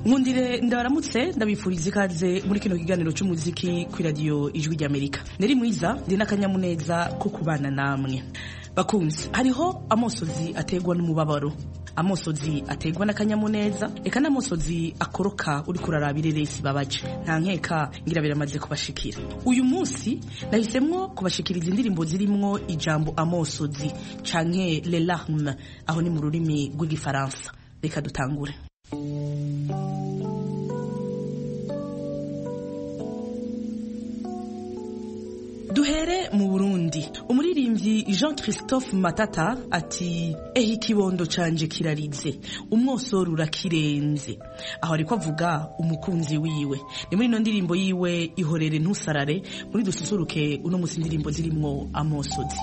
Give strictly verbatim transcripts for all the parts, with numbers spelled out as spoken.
Nkundire ndabaramutse ndabifuriza ikaze muri kino kiganiro cy'umuziki kuri radio Ijwi ry'Amerika. Neri mwiza ndi n'akanyamuneza ko kubana namwe. Bakunzi, hariho amosozi ategwa n'umubabaro, amosozi ategwa n'akanyamuneza, eka n'amosozi akoroka uri kurarabire resi babaje. Nta nkeka ngira biramaze kubashikira. Uyu munsi nahisemwo kubashikiriza indirimbo zirimwo ijambo amosozi canke les larmes, aho ni mu rurimi rw'igifaransa. Reka dutangure. Duhere mu Burundi. Umuririmbyi Jean Christophe Matata ati ehe ikibondo canje kirarize umwosoro urakirenze. Aho ariko avuga umukunzi wiwe. Ni muri no ndirimbo yiwe ihorere ntusarare muri dususuruke uno musi ndirimbo zirimwo amosozi.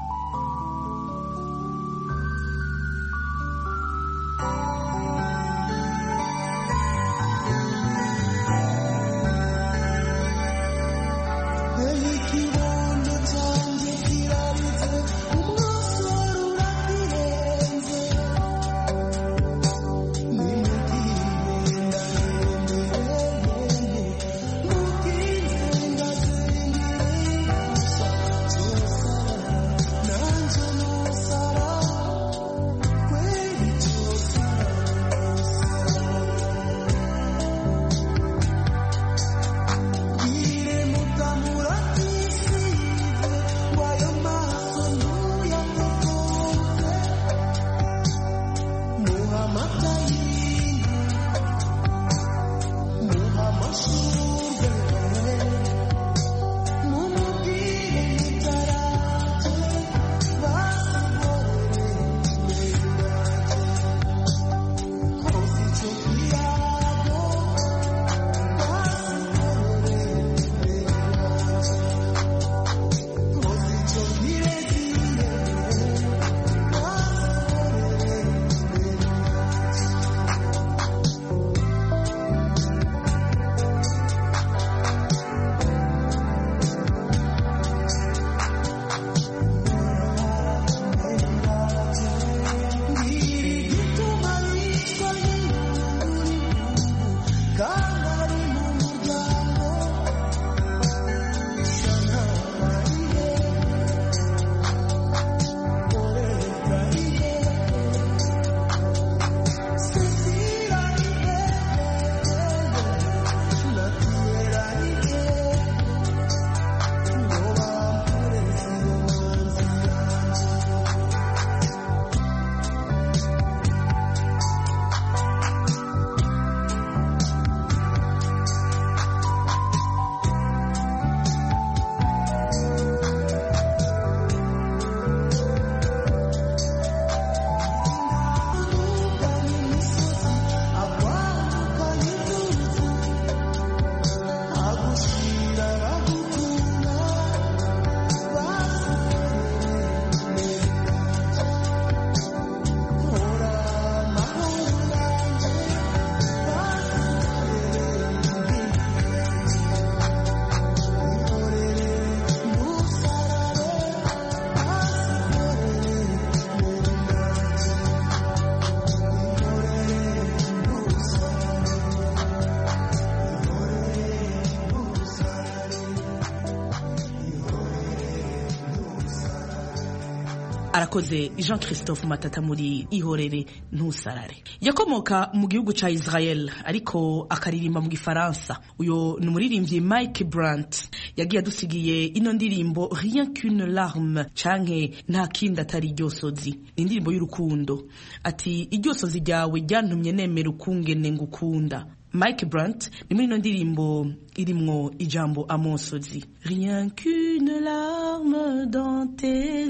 Arakoze Jean Christophe Matata muri ihorere ntusarare. Yakomoka mu gihugu ca Israel ariko akaririmba mu gifaransa. Uyo ni umuririmbyi Mike Brandt yagiye adusigiye ino ndirimbo Rien qu'une larme canke nta kindi atari iryosozi. Ni indirimbo y'urukundo. Ati iryosozi ryawe ryantumye nemera ukungene ngukunda. Mike Brandt ni muri ino ndirimbo irimwo ijambo amosozi. Rien qu'une larme dans tes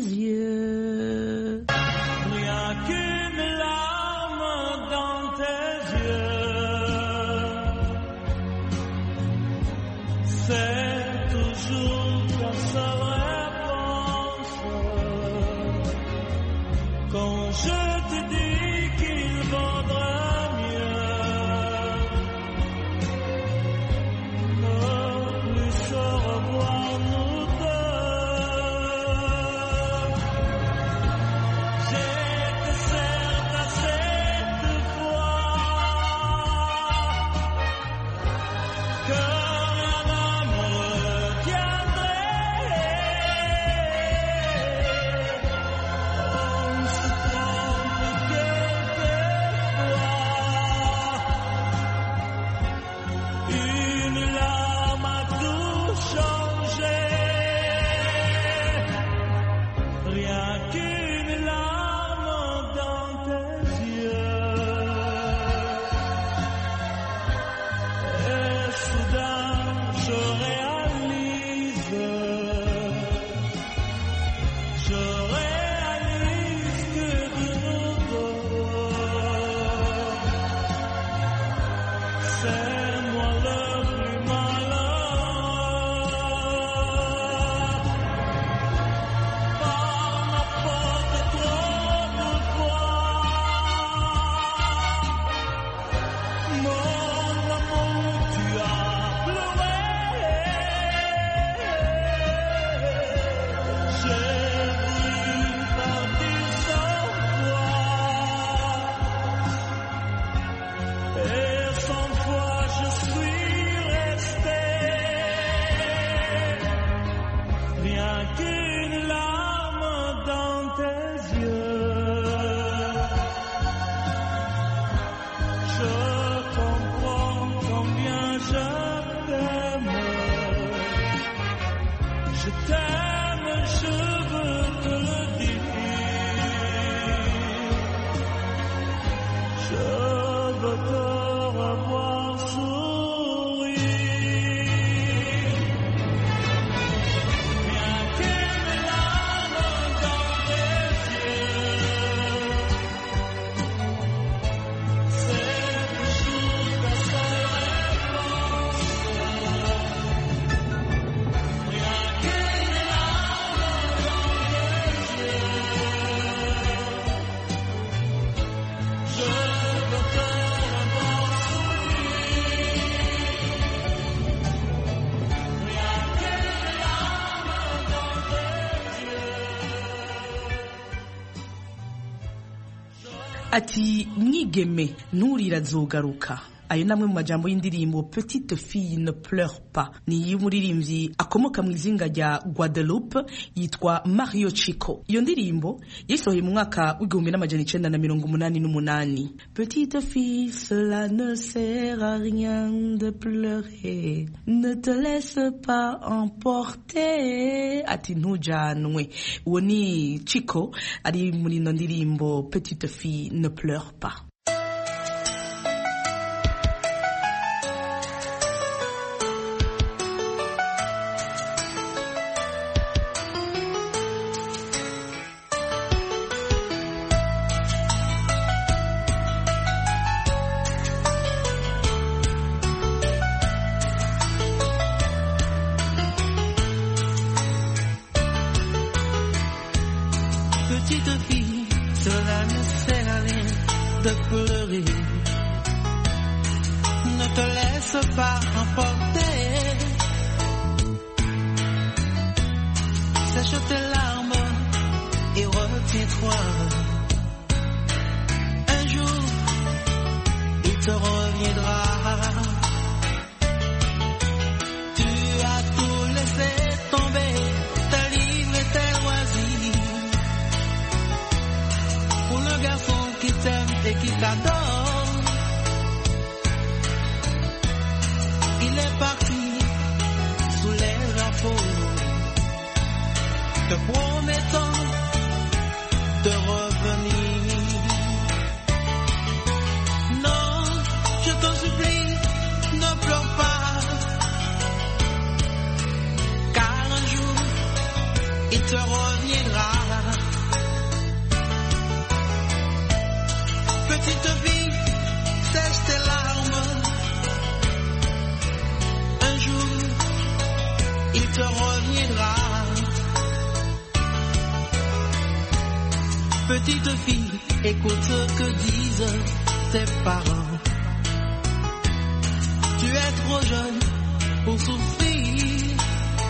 yeux. Rien qu'une larme dans tes yeux. C'est toujours ta seule réponse. Quand je te dis qu'il vaudrait Je t'aime, je veux te le dire. Je veux te revoir sourire. Bien qu'il y ait des larmes dans les yeux, c'est toujours ta seule réponse. Rien que des larmes dans les yeux, je veux te revoir sourire. Rien que des larmes dans les yeux. ati mwigeme nturira azogaruka. Ayo namwe mu majambo y'indirimbo Petite fille ne pleure pas ni y'umuririmbyi akomoka mu izinga rya Guadeloupe yitwa Mario Chico. Iyo ndirimbo yasohoye mu mwaka w'igihumbi n'amajana icenda na mirongo umunani n'umunani. Petite fille, cela ne sert à rien de pleurer, ne te laisse pas emporter. Ati ntujanwe. Uwo ni Chico ari muri ino ndirimbo Petite fille ne pleure pas. Petite fille, cela ne sert à rien de pleurer. Ne te laisse pas emporter. Sèche tes larmes et retiens-toi. Un jour, il te reviendra. Tu as tout laissé tomber, tes livres et tes loisirs. Pour le garçon qui t'aime et qui t'adore, il est parti sous les drapeaux, te promettant de revenir. Non, je t'en supplie, ne pleure pas, car un jour, il te reviendra. Petite fille, sèche tes larmes. Un jour, il te reviendra. Petite fille, écoute ce que disent tes parents. Tu es trop jeune pour souffrir.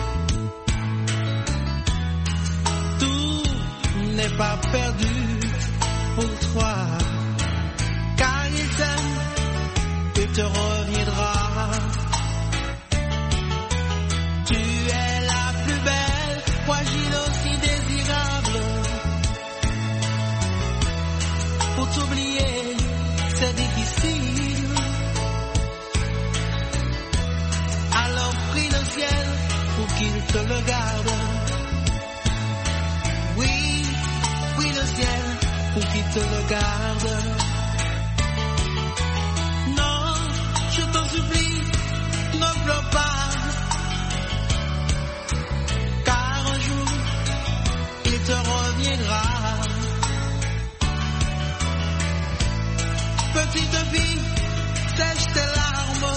Tout n'est pas perdu pour toi. Car il t'aime, il te reviendra. Tu es la plus belle, fragile aussi désirable. Pour t'oublier, c'est difficile. Alors prie le ciel pour qu'il te le garde. Oui, prie le ciel pour qu'il te le garde. Je t'en supplie, ne pleure pas, car un jour, il te reviendra. Petite fille, sèche tes larmes.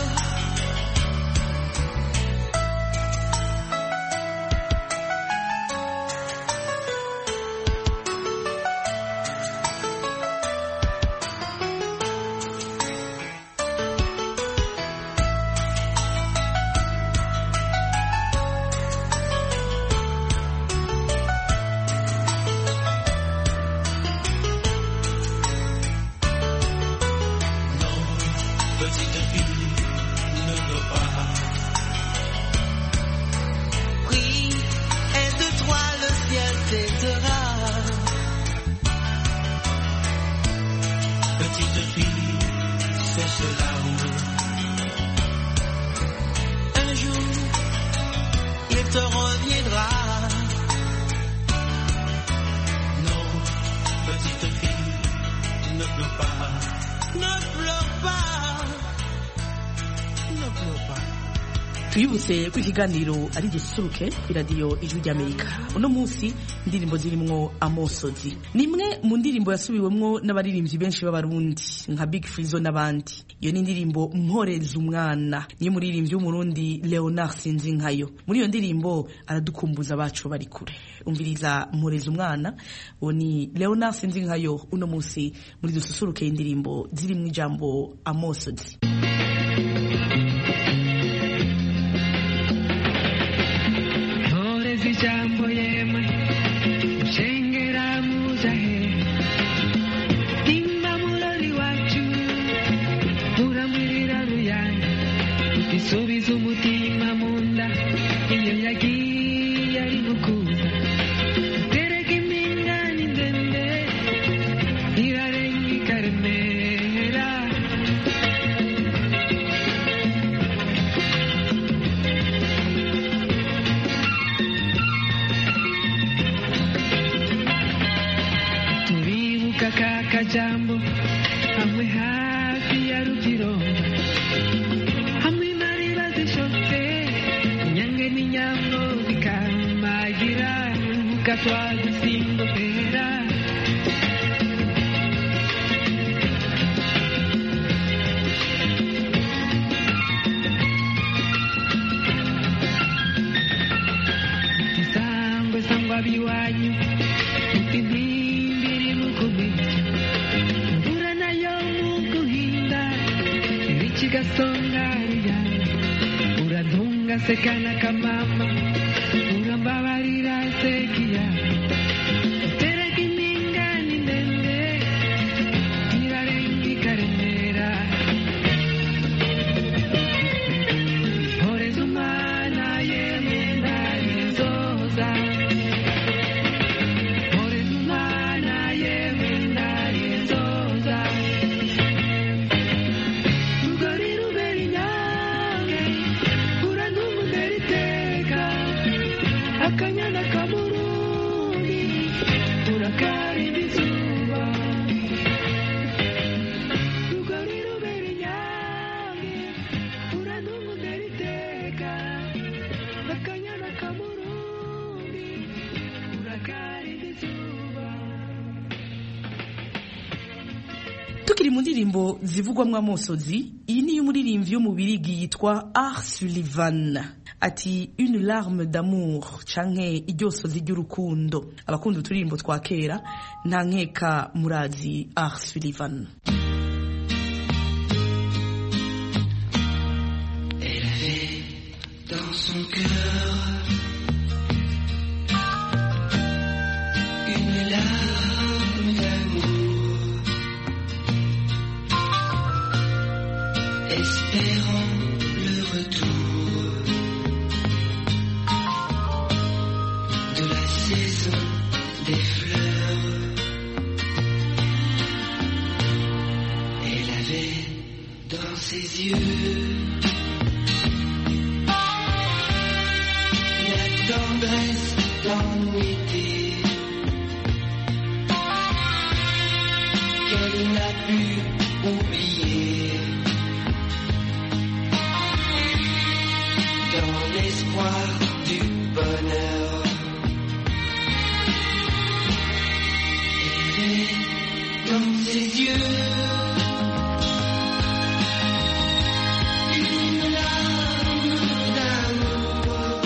tuyibutse ko ikiganiro ari gisusuruke ku iradiyo ijwi ry'Amerika. Uno munsi indirimbo zirimwo amosozi ni imwe mu ndirimbo yasubiwemwo n'abaririmbyi benshi b'abarundi nka Big Fizzo n'abandi. Iyo ni indirimbo mporeza umwana niyo muririmbyi w'umurundi Leonard Sinzinkayo. Muri iyo ndirimbo aradukumbuza abacu bari kure. Umviriza mporeza umwana, uwo ni Leonard Sinzinkayo uno munsi muri dususuruke indirimbo zirimwo ijambo amosozi. Jambo yema shengera muzahe imba mulori wacu muramwirira ruyana isubiza umutima munda iyo yagiye ari gukuza tereka impingane ndende irarenga ikaremera Kakajambo hamwe hafi ya Rugironga hamwe mariba zishote inyange n'inyambo bikamagira ukatwa gusimbo pera sangwe sangwa biwanyu Bimbiri mukubi Mbura nayo mukuhinda Richigasonga riyana Uradunga sekana kamama Urambabarira sekia Tereka impingane ndende Irarenga ikaremera Mporeza umwana yemenda inzoza Akanyana kamurundi urakari bizuba Rugari ruberi nyange uranungu neriteka Akanyana kamurundi urakari bizuba. Tukiri mu ndirimbo zivugwamwo amosozi, iyi ni y'umuririmbyi wo mu Birigi yitwa Art Sullivan. Ati une larme d'amour canke iryosozi ry'urukundo. Abakunda uturirimbo twa kera nta nkeka murazi Art Sullivan. Elle avait dans son cœur une larme d'amour, espérant le retour de la saison des fleurs. Elle avait dans ses yeux la tendresse d'un été qu'elle n'a pu oublier dans l'espoir du bonheur. Dans ses yeux une larme d'amour,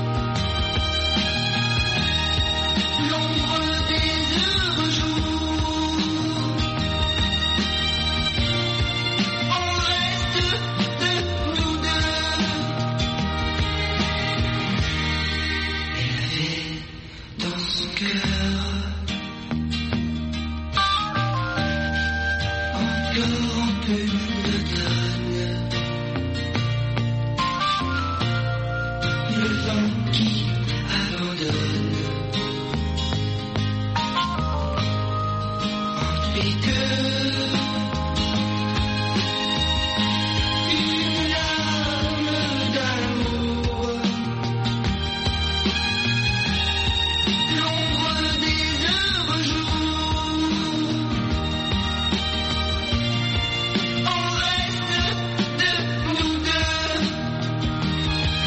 l'ombre des heureux jours, on reste de nous deux. Elle avait dans son cœur encore un peu d'automne, le vent qui abandonne, en piqueur, une larme d'amour, l'ombre des heureux jours. On reste de nous deux.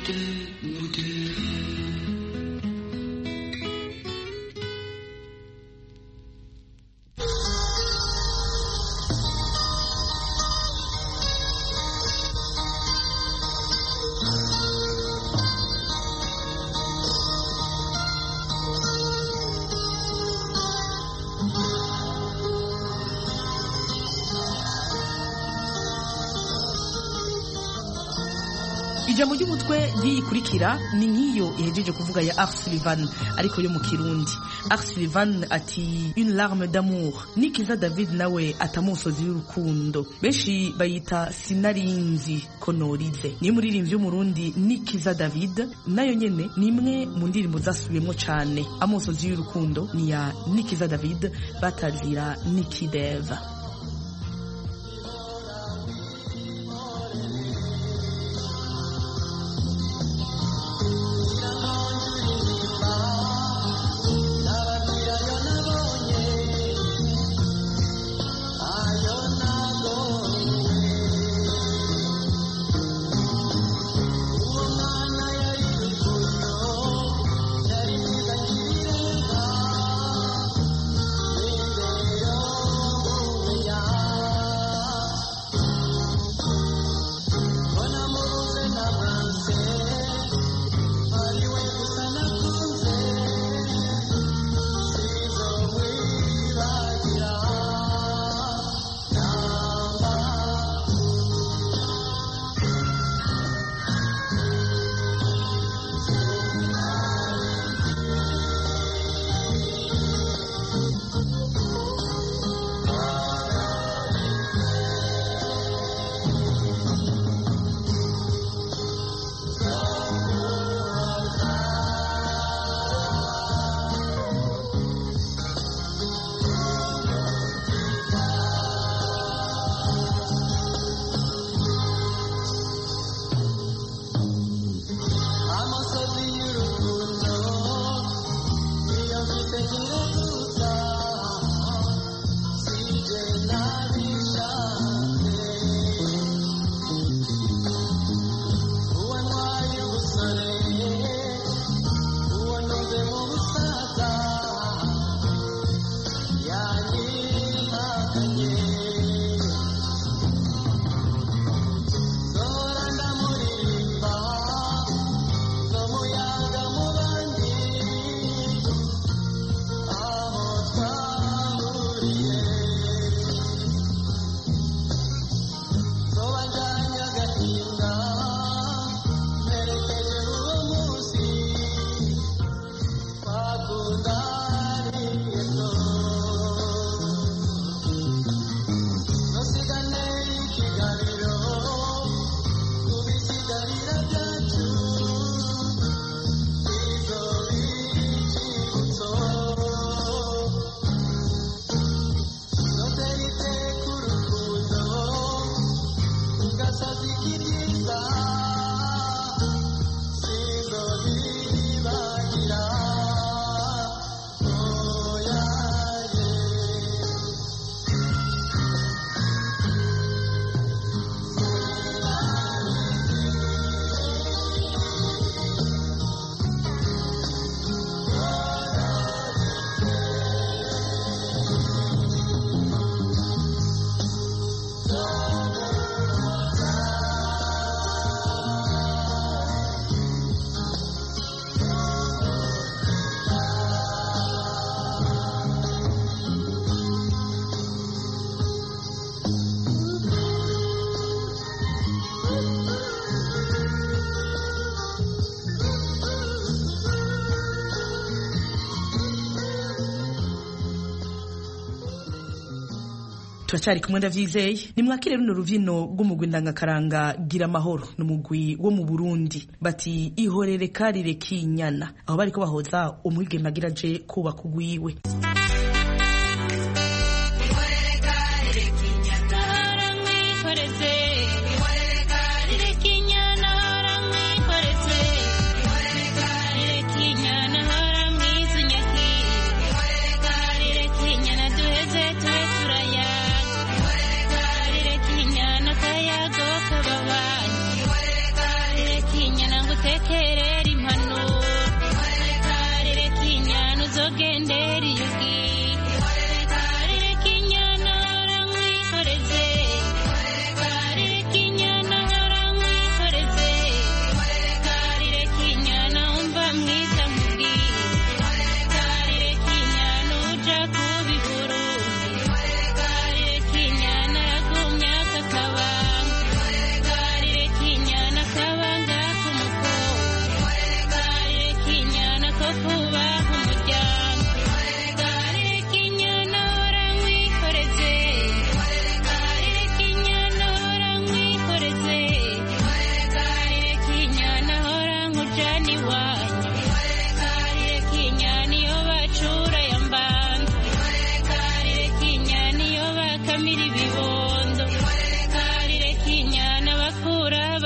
ijambo ry'umutwe yikurikira ni nk'iyo ihejeje kuvuga ya Art Sullivan ariko yo mu Kirundi. Art Sullivan ati une larme d'amour. Nikiza David nawe atamusozi y'urukundo, benshi bayita sinarinzi ko norize. Ni muririmbyi w'umurundi Nikiza David, nayo nyene ni imwe mu ndirimbo zasubiyemo cyane. Amusozi y'urukundo ni ya Nikiza David batazira Nikideva. Turacari kumwe ndavyizeye nimwakire runo ruvino rw'umugwi ndangakaranga gira amahoro n'umugwi wo mu Burundi bati ihorere karire kinyana aho bariko bahoza umwigeme agira je kuba kugwiwe. Take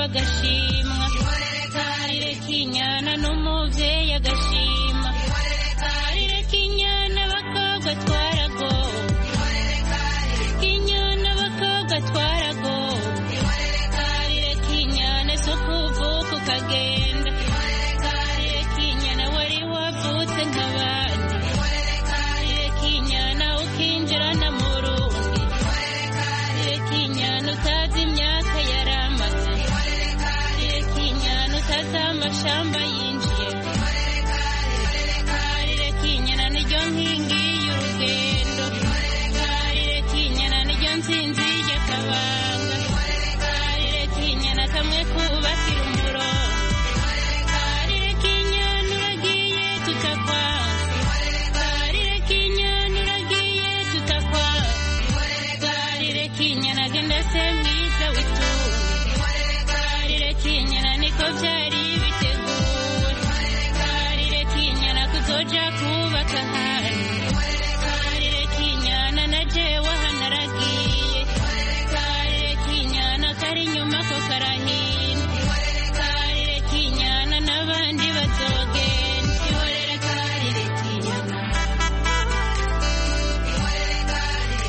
bagashimwa karire kinyana n'umuvyeyi agashima karire kinyana abakobwa twaragowe kinyana abakobwa twaragowe karire kinyana so kuvuka ukagenda karire kinyana wari wavutse nk'abandi karire kinyana ukinjirana mu rundi karire kinyana utazi imyaka yaramaze karire kinyana utazi amashamba yinjiye karire kinyana niryo nkingi y'urugendo karire kinyana niryo nsinzi y'akabanga karire kinyana kamwe kubakira umurongo karire kinyana uragiye tutakwanga karire kinyana uragiye tutakwanga karire kinyana genda se mwiza witunga karire kinyana niko byari biteguwe karire kinyana kuzoja kubaka ahandi karire kinyana na jewe hanaragiye karire kinyana kari inyuma ko karahina karire kinyana n'abandi bazogenda ihorere karire kinyana ihorere karire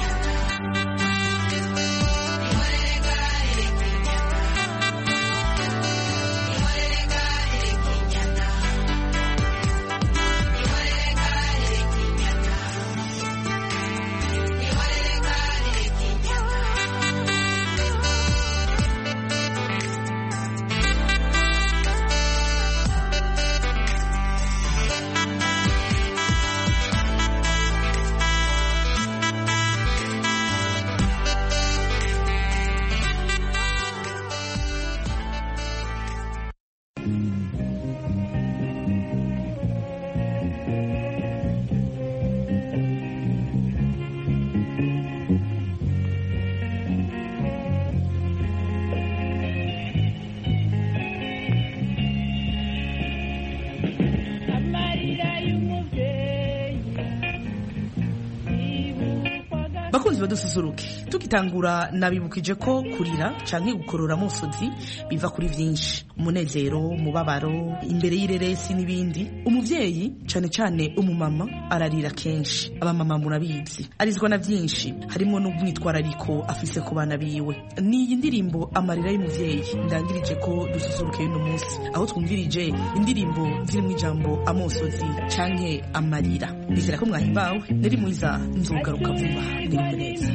bakunzi badususuruke tukitangura nabibukije ko kurira canke gukorora musozi biva kuri vyinshi umunezero umubabaro imbere y'ireresi n'ibindi umuvyeyi cane cane umumama ararira kenshi abamama murabizi arizwa na vyinshi harimo n'umwitwarariko afise ku bana biwe niyi ndirimbo amarira y'umuvyeyi ndangirije ko dususuruke uno munsi aho twumvirije indirimbo zirimo ijambo amosozi canke amarira nizera ko mwahimbawe nari mwiza nzogaruka vuba niri neza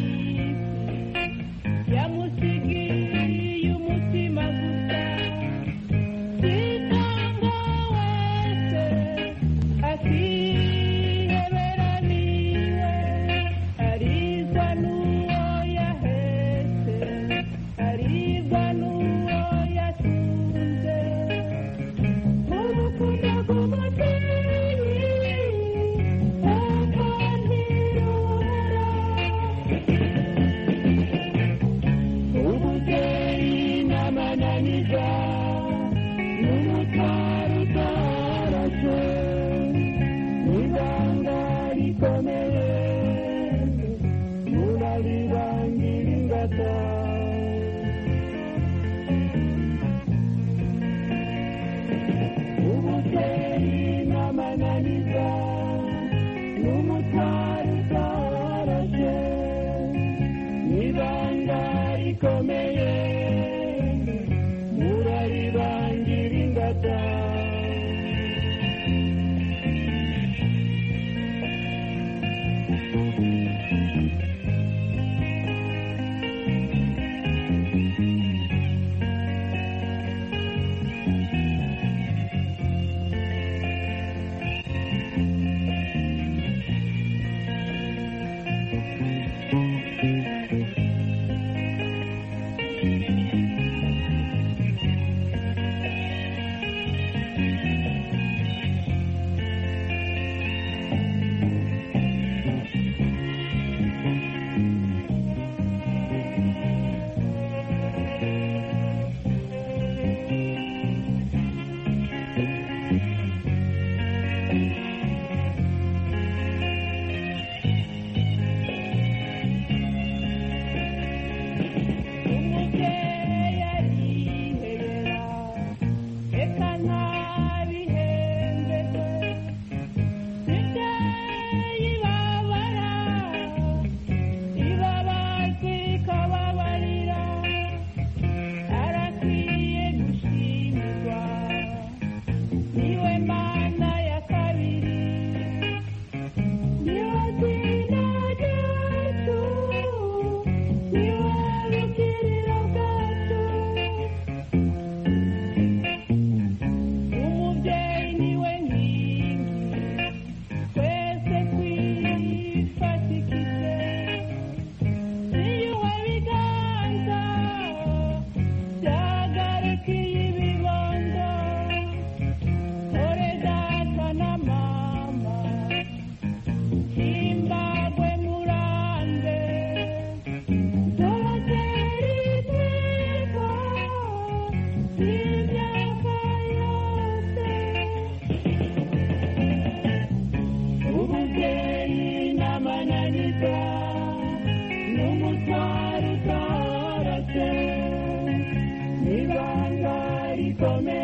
yamusigiye umutima gusa sitanga wese akihebera niwe arizwa n'uwo yahetse arizwa n'uwo yatunze urukundo rw'umubyeyi uko ntirubura ubuvyeyi n'amananiza n'umutwaro utarashe n'ibanga rikomeye murarirangira ingata ubuvyeyi n'amananiza n'umutwaro utarashe n'ibanga rikomeye murarirangira ingata umuvyeyi ibanga rikomeye